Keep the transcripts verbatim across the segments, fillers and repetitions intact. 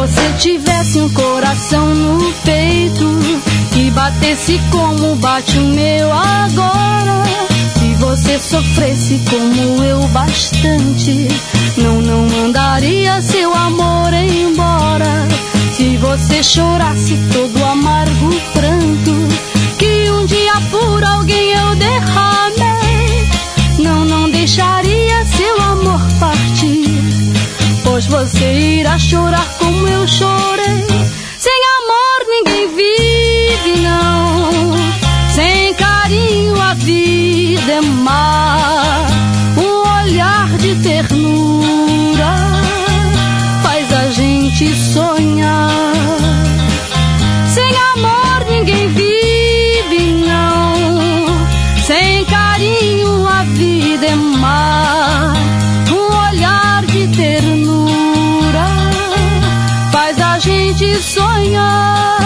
você tivesse um coração no peito que batesse como bate o meu agora, se você sofresse como eu bastante, não, não mandaria seu amor embora. Se você chorasse todo amargo pranto que um dia por alguém eu derramei, não, não deixaria seu amor partir, pois você irá chorar como eu chorei. Sem amor ninguém vive, não. Sem carinho a vida é má. Um olhar de ternura faz a gente sonhar. Sem amor ninguém vive, não. Sem carinho a vida é má. Um olhar de ternura faz a gente sonhar.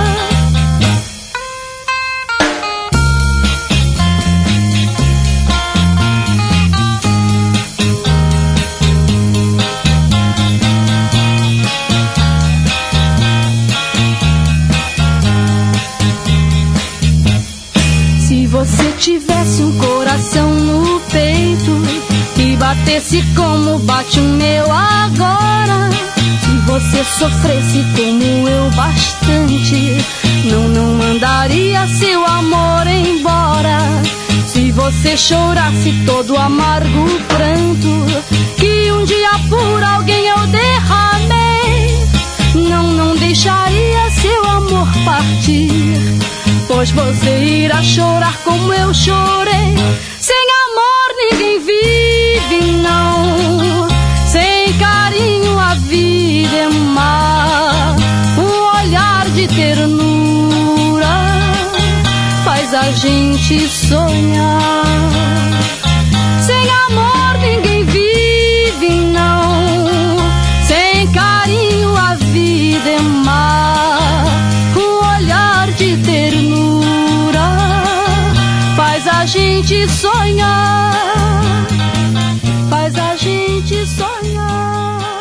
Se você tivesse um coração no peito que batesse como bate o meu agora, se você sofresse como eu bastante, não, não mandaria seu amor embora. Se você chorasse todo amargo pranto que um dia por alguém eu derramei, não, não deixaria seu amor partir, pois você irá chorar como eu chorei. Sem amor ninguém vive, não. Sem carinho a vida é má. Um olhar de ternura faz a gente sonhar. Sem amor ninguém vive, não. Sem carinho a vida é má. Um olhar de ternura faz a gente sonhar. Faz a gente sonhar.